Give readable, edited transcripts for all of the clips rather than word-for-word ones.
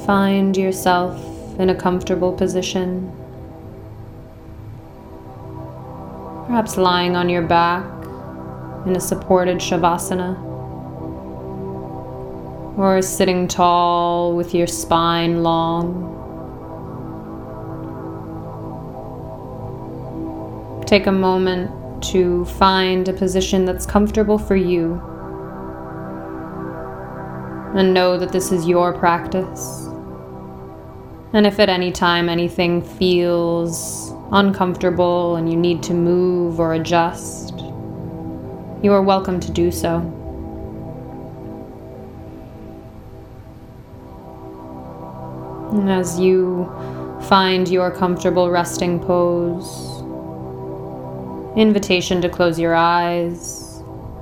Find yourself in a comfortable position, perhaps lying on your back in a supported Shavasana, or sitting tall with your spine long. Take a moment to find a position that's comfortable for you, and know that this is your practice. And if at any time anything feels uncomfortable and you need to move or adjust, you are welcome to do so. And as you find your comfortable resting pose, invitation to close your eyes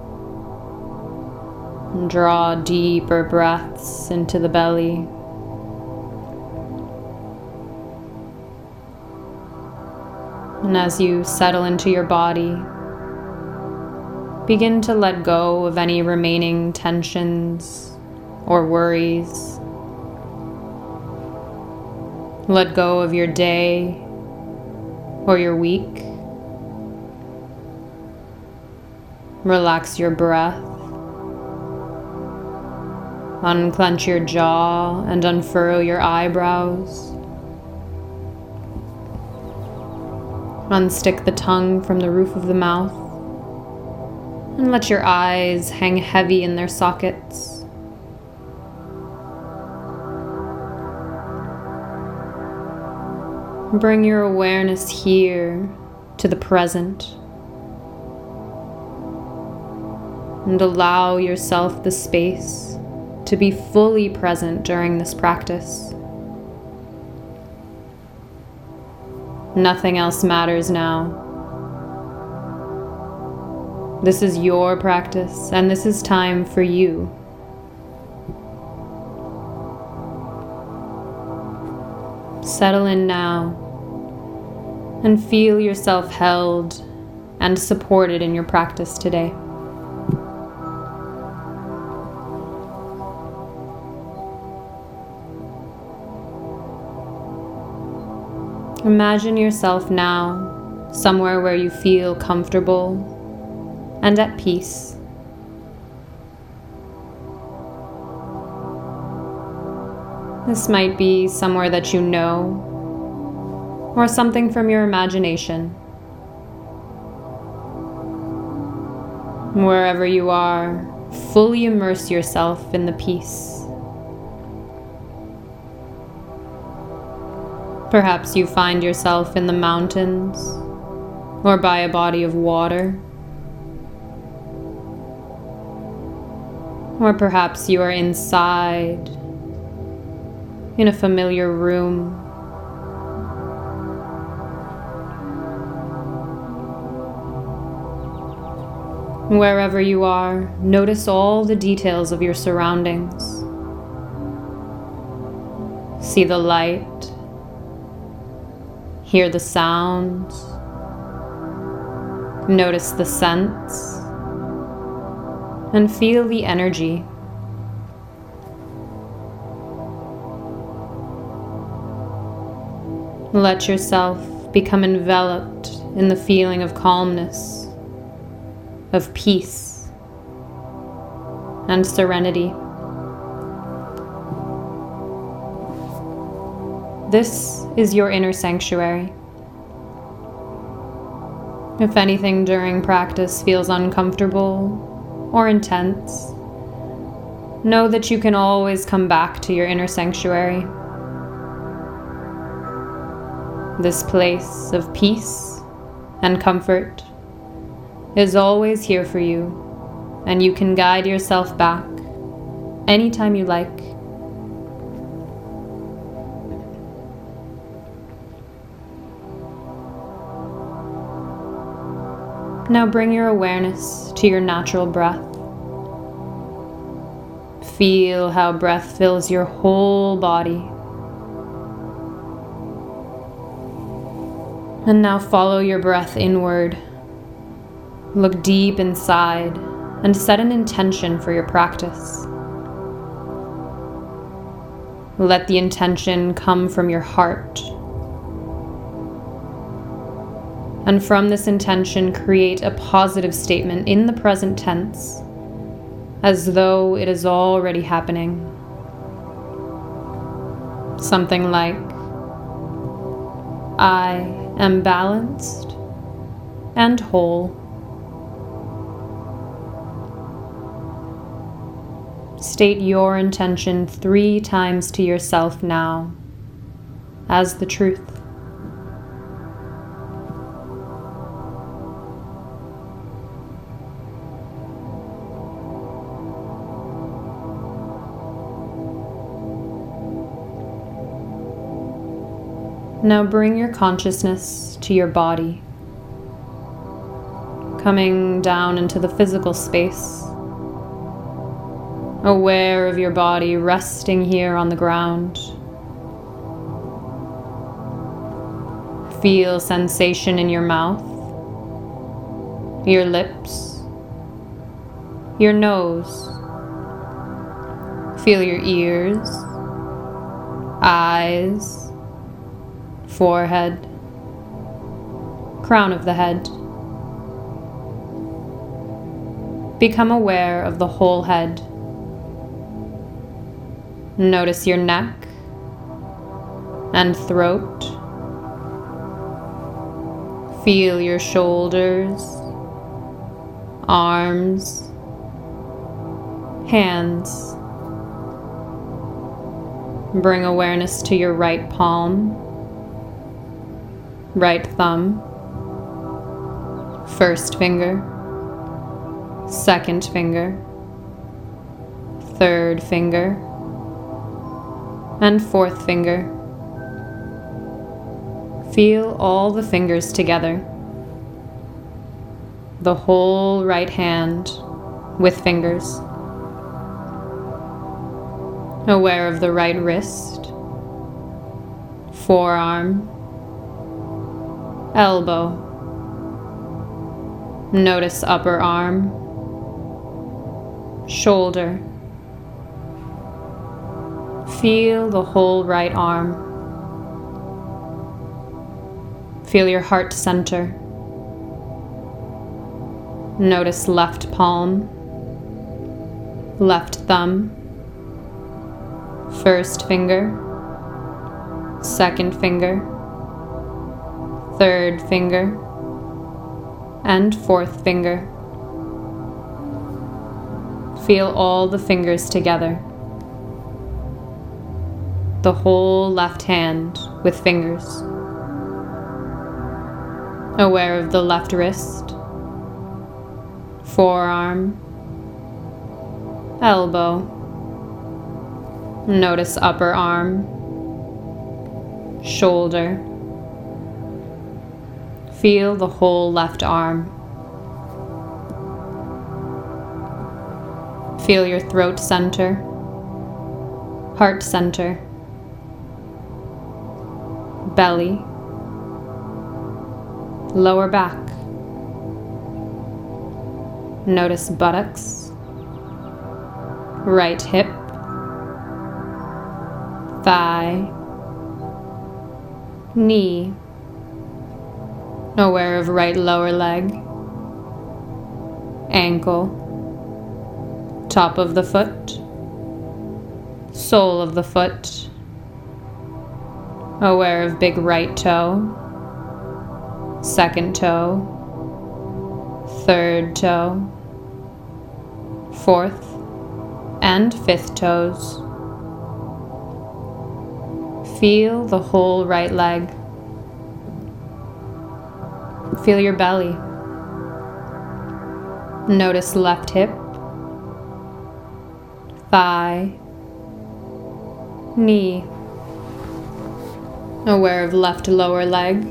and draw deeper breaths into the belly. And as you settle into your body, begin to let go of any remaining tensions or worries. Let go of your day or your week. Relax your breath. Unclench your jaw and unfurl your eyebrows. Unstick the tongue from the roof of the mouth and let your eyes hang heavy in their sockets. Bring your awareness here to the present and allow yourself the space to be fully present during this practice. Nothing else matters now. This is your practice, and this is time for you. Settle in now and feel yourself held and supported in your practice today. Imagine yourself now somewhere where you feel comfortable and at peace. This might be somewhere that you know, or something from your imagination. Wherever you are, fully immerse yourself in the peace. Perhaps you find yourself in the mountains or by a body of water. Or perhaps you are inside in a familiar room. Wherever you are, notice all the details of your surroundings. See the light. Hear the sounds, notice the scents, and feel the energy. Let yourself become enveloped in the feeling of calmness, of peace, and serenity. This is your inner sanctuary. If anything during practice feels uncomfortable or intense, know that you can always come back to your inner sanctuary. This place of peace and comfort is always here for you, and you can guide yourself back anytime you like. Now bring your awareness to your natural breath. Feel how breath fills your whole body. And now follow your breath inward. Look deep inside and set an intention for your practice. Let the intention come from your heart. And from this intention, create a positive statement in the present tense, as though it is already happening. Something like, I am balanced and whole. State your intention 3 times to yourself now, as the truth. Now bring your consciousness to your body, coming down into the physical space, aware of your body resting here on the ground. Feel sensation in your mouth, your lips, your nose. Feel your ears, eyes, forehead, crown of the head. Become aware of the whole head. Notice your neck and throat. Feel your shoulders, arms, hands. Bring awareness to your right palm, right thumb, first finger, second finger, third finger, and fourth finger. Feel all the fingers together. The whole right hand with fingers. Aware of the right wrist, forearm, elbow. Notice upper arm, shoulder. Feel the whole right arm. Feel your heart center. Notice left palm, left thumb, first finger, second finger, third finger, and fourth finger. Feel all the fingers together. The whole left hand with fingers. Aware of the left wrist, forearm, elbow. Notice upper arm, shoulder. Feel the whole left arm. Feel your throat center, heart center, belly, lower back. Notice buttocks, right hip, thigh, knee. Aware of right lower leg, ankle, top of the foot, sole of the foot. Aware of big right toe, second toe, third toe, fourth and fifth toes. Feel the whole right leg. Feel your belly. Notice left hip, thigh, knee. Aware of left lower leg,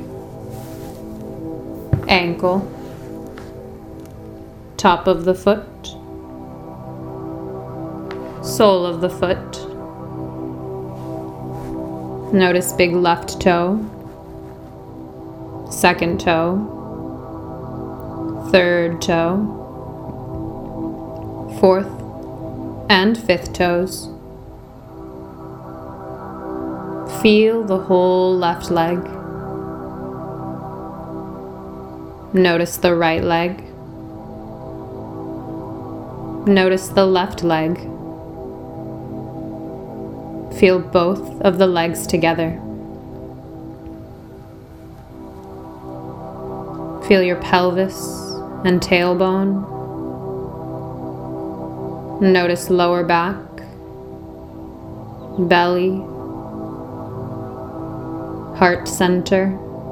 ankle, top of the foot, sole of the foot. Notice big left toe, second toe, third toe, fourth and fifth toes. Feel the whole left leg. Notice the right leg. Notice the left leg. Feel both of the legs together. Feel your pelvis and tailbone. Notice lower back, belly, heart center,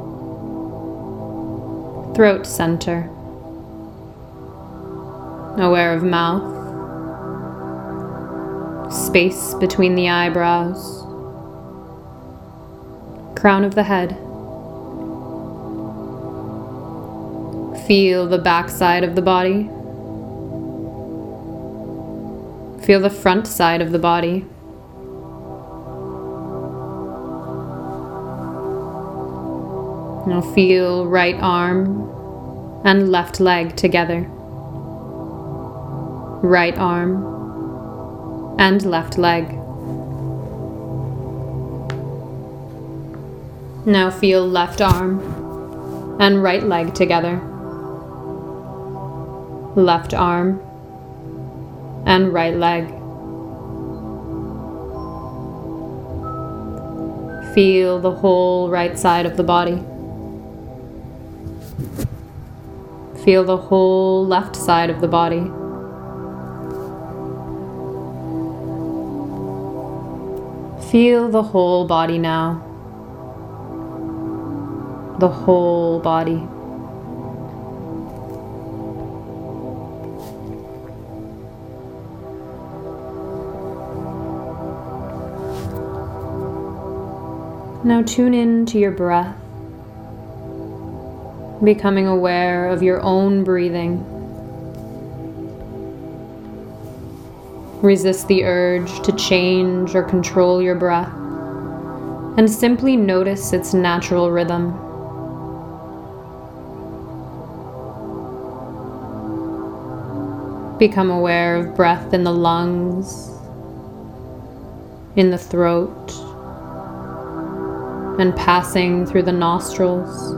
throat center. Aware of mouth, space between the eyebrows, crown of the head. Feel the back side of the body. Feel the front side of the body. Now feel right arm and left leg together. Right arm and left leg. Now feel left arm and right leg together. Left arm and right leg. Feel the whole right side of the body. Feel the whole left side of the body. Feel the whole body now. The whole body. Now tune in to your breath, becoming aware of your own breathing. Resist the urge to change or control your breath, and simply notice its natural rhythm. Become aware of breath in the lungs, in the throat, and passing through the nostrils.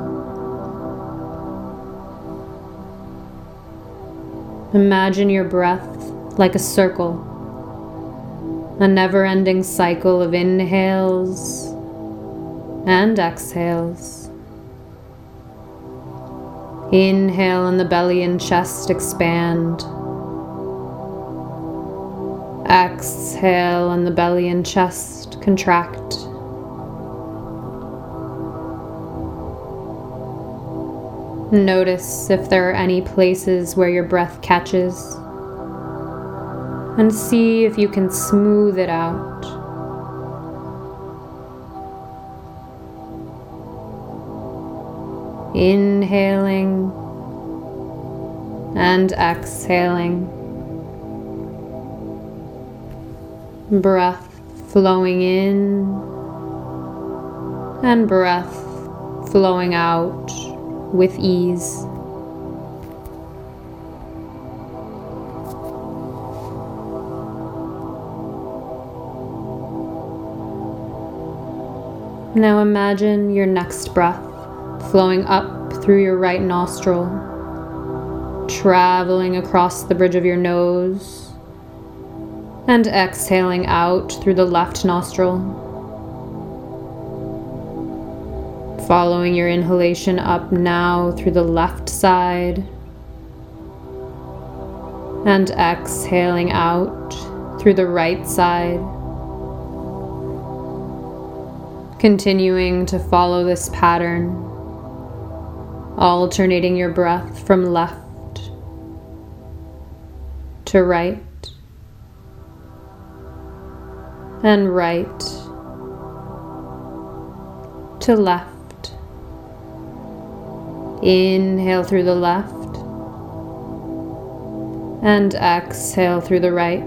Imagine your breath like a circle, a never-ending cycle of inhales and exhales. Inhale and the belly and chest expand. Exhale and the belly and chest contract. Notice if there are any places where your breath catches, and see if you can smooth it out. Inhaling and exhaling. Breath flowing in and breath flowing out with ease. Now imagine your next breath flowing up through your right nostril, traveling across the bridge of your nose, and exhaling out through the left nostril. Following your inhalation up now through the left side, and exhaling out through the right side. Continuing to follow this pattern, alternating your breath from left to right and right to left. Inhale through the left and exhale through the right.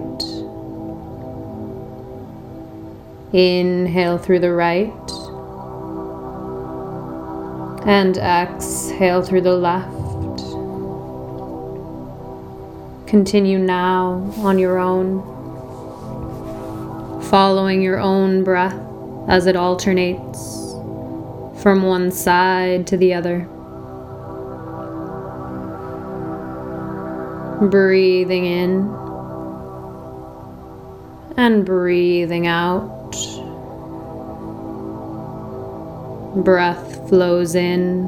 Inhale through the right and exhale through the left. Continue now on your own, following your own breath as it alternates from one side to the other. Breathing in and breathing out. Breath flows in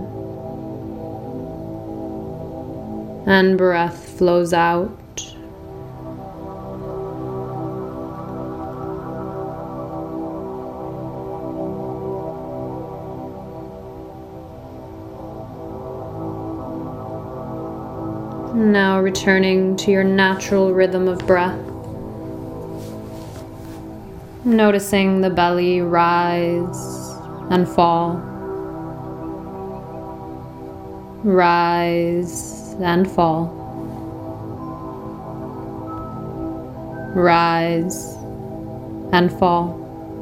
and breath flows out. Now returning to your natural rhythm of breath. Noticing the belly rise and fall. Rise and fall. Rise and fall.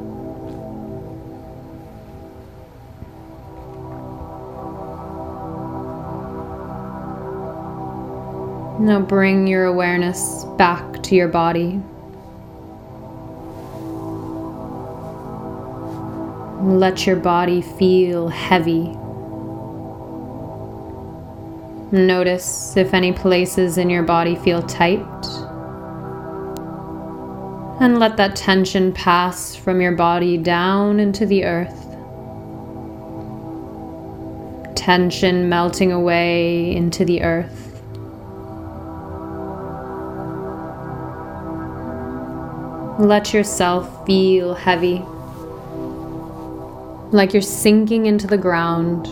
Now bring your awareness back to your body. Let your body feel heavy. Notice if any places in your body feel tight. And let that tension pass from your body down into the earth. Tension melting away into the earth. Let yourself feel heavy, like you're sinking into the ground.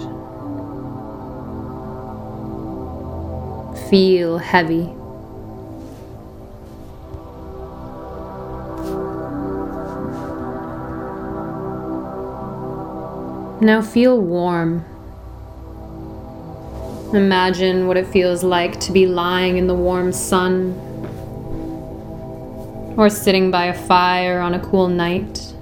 Feel heavy. Now feel warm. Imagine what it feels like to be lying in the warm sun, or sitting by a fire on a cool night.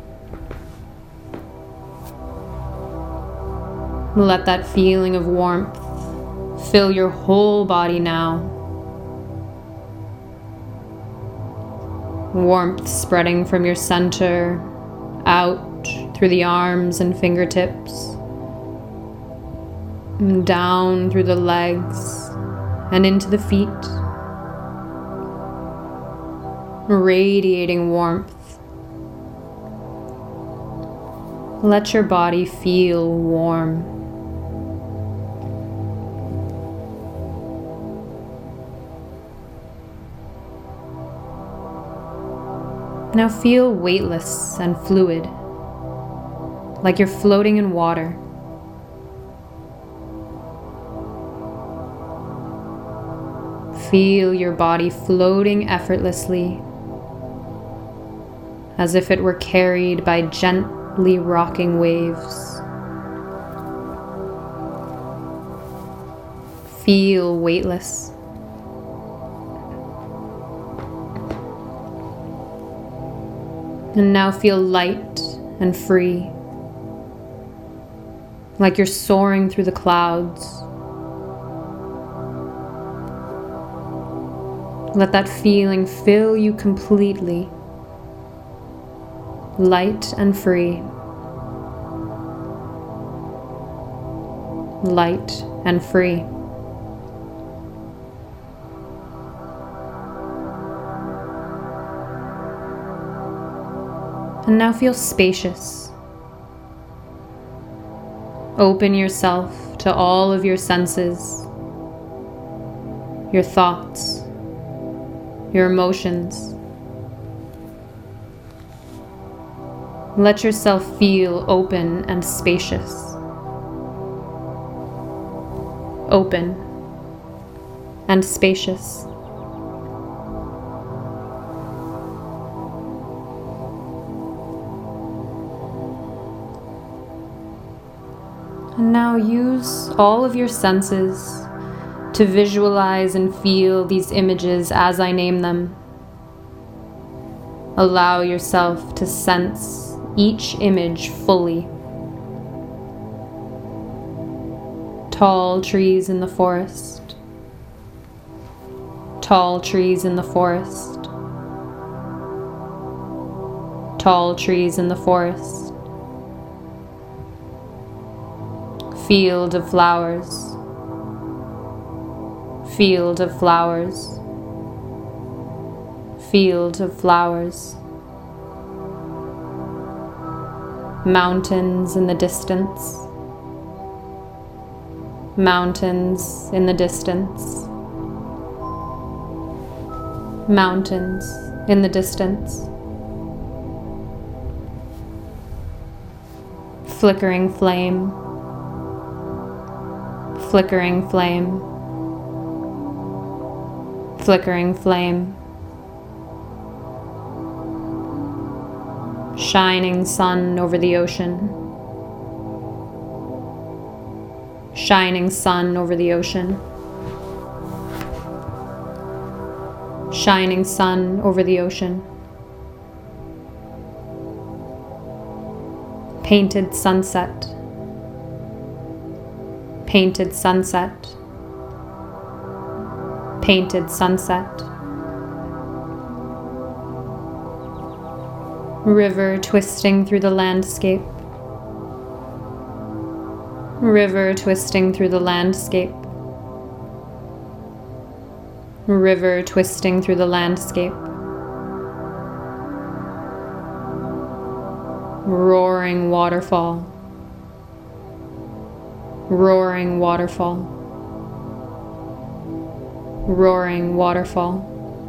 Let that feeling of warmth fill your whole body now. Warmth spreading from your center, out through the arms and fingertips, and down through the legs and into the feet. Radiating warmth. Let your body feel warm. Now feel weightless and fluid, like you're floating in water. Feel your body floating effortlessly, as if it were carried by gently rocking waves. Feel weightless. And now feel light and free, like you're soaring through the clouds. Let that feeling fill you completely. Light and free. Light and free. And now feel spacious. Open yourself to all of your senses, your thoughts, your emotions. Let yourself feel open and spacious. Open and spacious. And now use all of your senses to visualize and feel these images as I name them. Allow yourself to sense each image fully. Tall trees in the forest. Tall trees in the forest. Tall trees in the forest. Field of flowers. Field of flowers. Field of flowers. Mountains in the distance. Mountains in the distance. Mountains in the distance. Flickering flame. Flickering flame. Flickering flame. Shining sun over the ocean. Shining sun over the ocean. Shining sun over the ocean. Painted sunset. Painted sunset. Painted sunset. River twisting through the landscape. River twisting through the landscape. River twisting through the landscape. Roaring waterfall. Roaring waterfall. Roaring waterfall.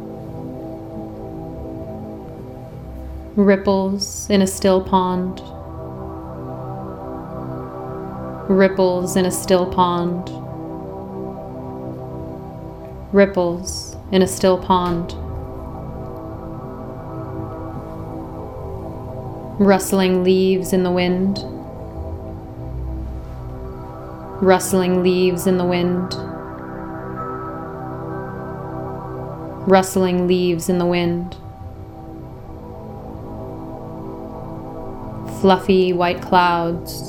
Ripples in a still pond. Ripples in a still pond. Ripples in a still pond. Rustling leaves in the wind. Rustling leaves in the wind. Rustling leaves in the wind. Fluffy white clouds.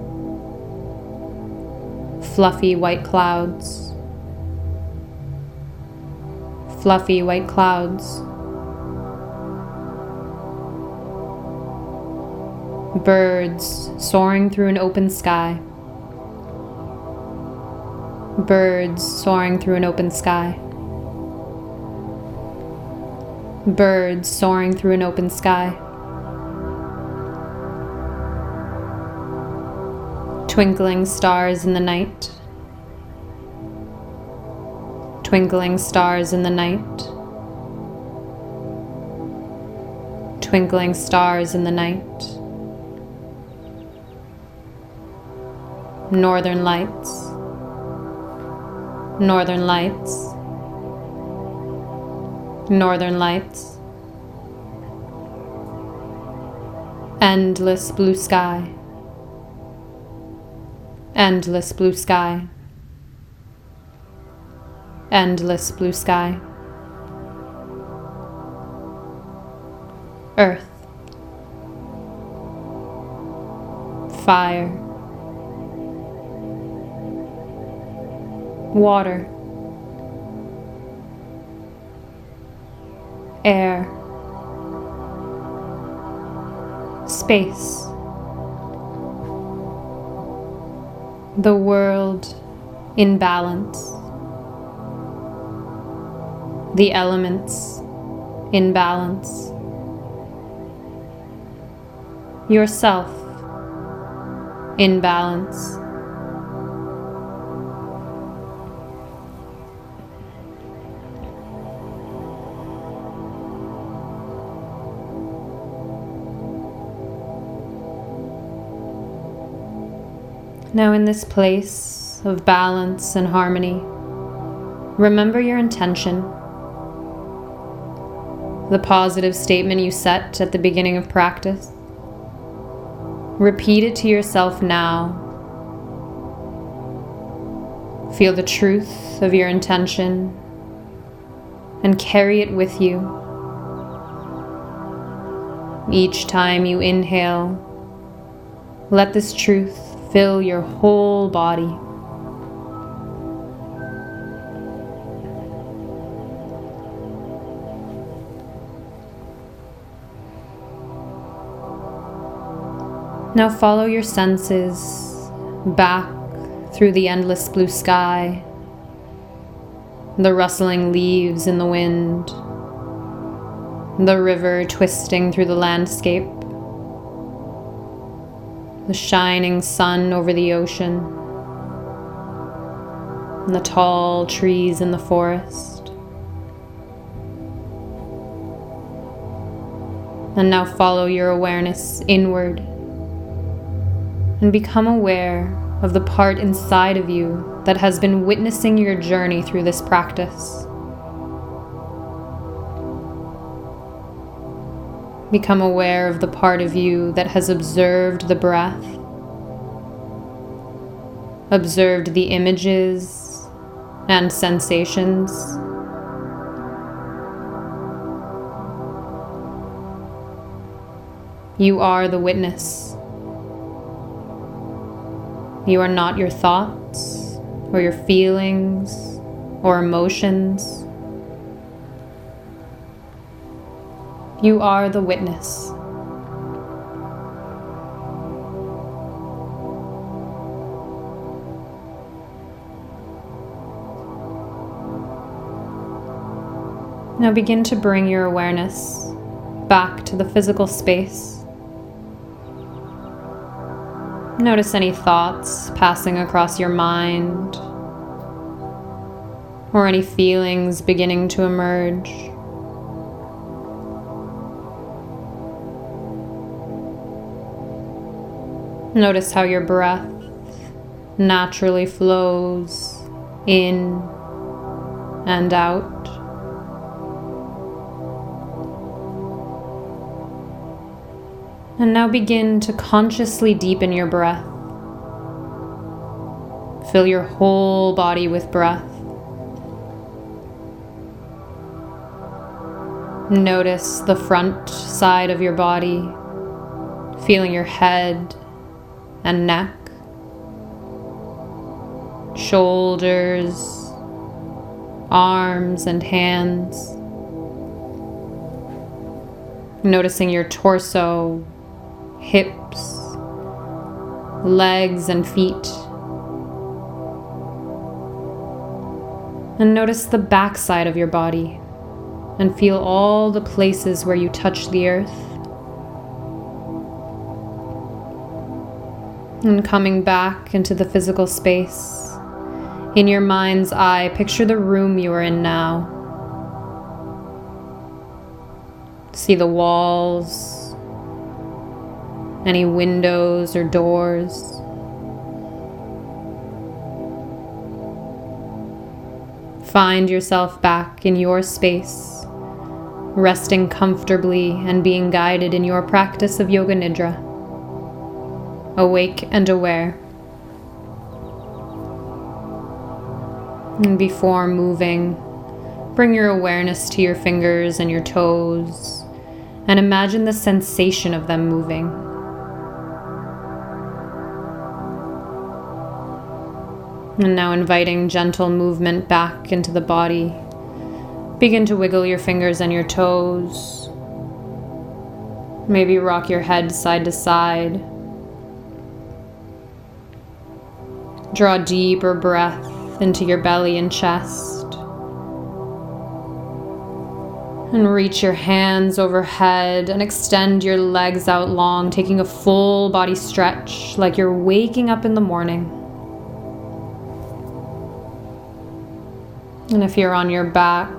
Fluffy white clouds. Fluffy white clouds. Birds soaring through an open sky. Birds soaring through an open sky. Birds soaring through an open sky. Twinkling stars in the night. Twinkling stars in the night. Twinkling stars in the night. Northern lights. Northern lights. Northern lights. Endless blue sky. Endless blue sky. Endless blue sky. Earth. Fire. Water. Air. Space. The world in balance. The elements in balance. Yourself in balance. Now, in this place of balance and harmony, remember your intention, the positive statement you set at the beginning of practice. Repeat it to yourself now. Feel the truth of your intention and carry it with you. Each time you inhale, let this truth fill your whole body. Now follow your senses back through the endless blue sky, the rustling leaves in the wind, the river twisting through the landscape, the shining sun over the ocean, and the tall trees in the forest. And now follow your awareness inward and become aware of the part inside of you that has been witnessing your journey through this practice. Become aware of the part of you that has observed the breath, observed the images and sensations. You are the witness. You are not your thoughts or your feelings or emotions. You are the witness. Now begin to bring your awareness back to the physical space. Notice any thoughts passing across your mind or any feelings beginning to emerge. Notice how your breath naturally flows in and out. And now begin to consciously deepen your breath. Fill your whole body with breath. Notice the front side of your body, feeling your head and neck, shoulders, arms and hands. Noticing your torso, hips, legs and feet. And notice the back side of your body and feel all the places where you touch the earth. And coming back into the physical space, in your mind's eye, picture the room you are in now. See the walls, any windows or doors. Find yourself back in your space, resting comfortably and being guided in your practice of Yoga Nidra. Awake and aware. And before moving, bring your awareness to your fingers and your toes and imagine the sensation of them moving. And now inviting gentle movement back into the body. Begin to wiggle your fingers and your toes. Maybe rock your head side to side. Draw a deeper breath into your belly and chest. And reach your hands overhead and extend your legs out long, taking a full body stretch like you're waking up in the morning. And if you're on your back,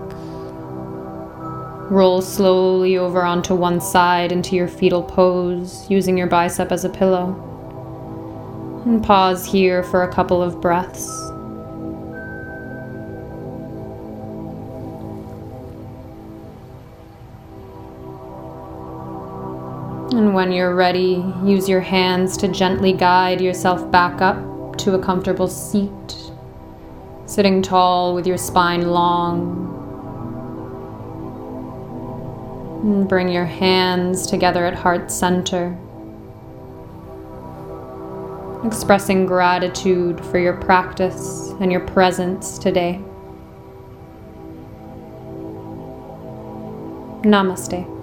roll slowly over onto one side into your fetal pose, using your bicep as a pillow. And pause here for a couple of breaths. And when you're ready, use your hands to gently guide yourself back up to a comfortable seat, sitting tall with your spine long. And bring your hands together at heart center, expressing gratitude for your practice and your presence today. Namaste.